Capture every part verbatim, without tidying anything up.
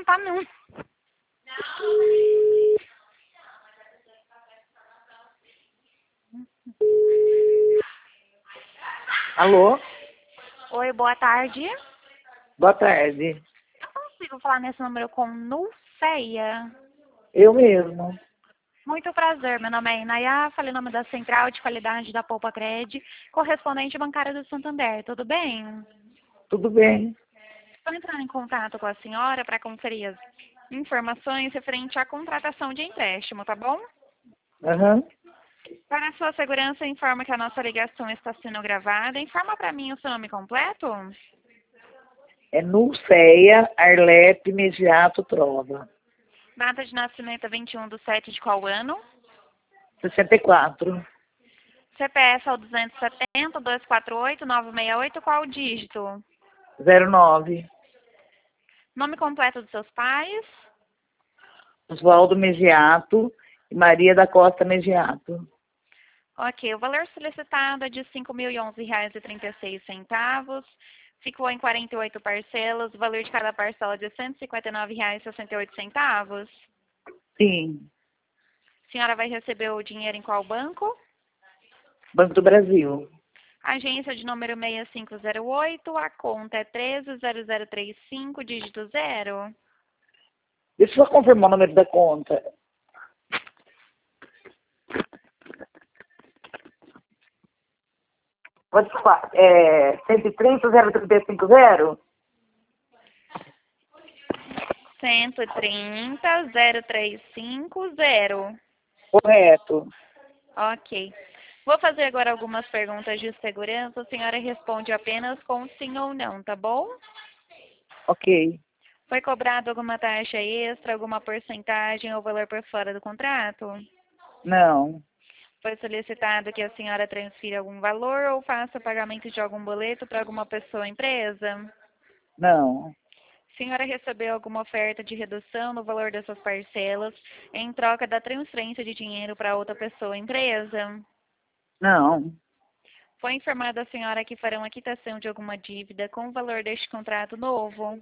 não tá não. Alô? Oi, boa tarde. Boa tarde. Eu consigo falar nesse número com Nulceia? Eu mesmo. Muito prazer, meu nome é Inaya, falei o nome da Central de Qualidade da Poupa Cred, correspondente bancária do Santander, tudo bem? Tudo bem? Estou entrando em contato com a senhora para conferir as informações referente à contratação de empréstimo, tá bom? Aham. Para a sua segurança, informa que a nossa ligação está sendo gravada. Informa para mim o seu nome completo. É Nulceia Arlete Mediato Trova. Data de nascimento é vinte e um de sete de qual ano? sessenta e quatro. C P F é o duzentos e setenta, duzentos e quarenta e oito, novecentos e sessenta e oito, qual o dígito? zero nove. Nome completo dos seus pais? Oswaldo Mediato e Maria da Costa Mediato. Ok, o valor solicitado é de cinco mil e onze reais e trinta e seis centavos. Ficou em quarenta e oito parcelas. O valor de cada parcela é de cento e cinquenta e nove reais e sessenta e oito centavos. Sim. A senhora vai receber o dinheiro em qual banco? Banco do Brasil. Agência de número seis cinco zero oito, a conta é treze zero zero trinta e cinco, dígito zero. Deixa eu só confirmar o número da conta. Pode falar. É cento e trinta, zero trinta e cinco, zero? cento e trinta, zero trinta e cinco, zero. Correto. Ok. Vou fazer agora algumas perguntas de segurança. A senhora responde apenas com sim ou não, tá bom? Ok. Foi cobrado alguma taxa extra, alguma porcentagem ou valor por fora do contrato? Não. Foi solicitado que a senhora transfira algum valor ou faça pagamento de algum boleto para alguma pessoa ou empresa? Não. A senhora recebeu alguma oferta de redução no valor dessas parcelas em troca da transferência de dinheiro para outra pessoa ou empresa? Não. Foi informada a senhora que farão a quitação de alguma dívida com o valor deste contrato novo?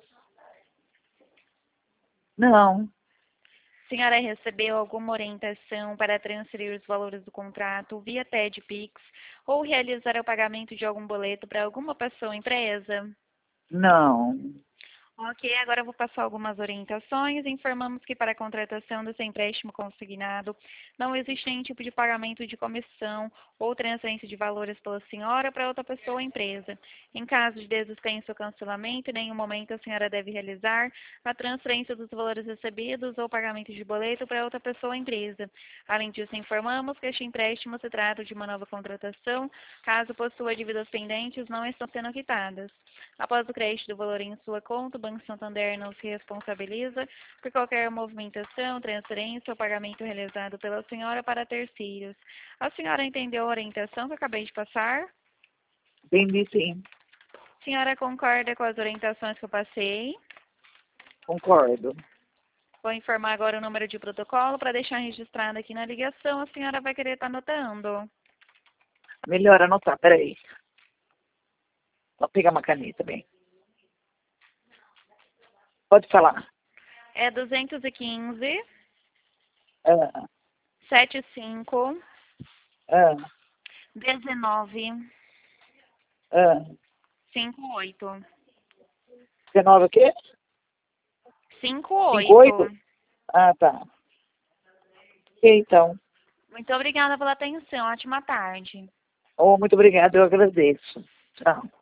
Não. A senhora recebeu alguma orientação para transferir os valores do contrato via T E D Pix ou realizar o pagamento de algum boleto para alguma pessoa ou empresa? Não. Ok, agora eu vou passar algumas orientações. Informamos que para a contratação desse empréstimo consignado não existe nenhum tipo de pagamento de comissão ou transferência de valores pela senhora para outra pessoa ou empresa. Em caso de desistência ou cancelamento, em nenhum momento a senhora deve realizar a transferência dos valores recebidos ou pagamento de boleto para outra pessoa ou empresa. Além disso, informamos que este empréstimo se trata de uma nova contratação, caso possua dívidas pendentes não estão sendo quitadas. Após o crédito do valor em sua conta, o Banco Santander não se responsabiliza por qualquer movimentação, transferência ou pagamento realizado pela senhora para terceiros. A senhora entendeu a orientação que eu acabei de passar? Entendi, sim. A senhora concorda com as orientações que eu passei? Concordo. Vou informar agora o número de protocolo para deixar registrado aqui na ligação. A senhora vai querer estar anotando? Melhor anotar, peraí. Vou pegar uma caneta, bem. Pode falar. É duzentos e quinze, Ah, setenta e cinco, ah, dezenove, ah. cinquenta e oito. dezenove o quê? cinquenta e cinquenta e oito? oito. Ah, tá. Ok, então. Muito obrigada pela atenção. Ótima tarde. Oh, muito obrigada, eu agradeço. Tchau.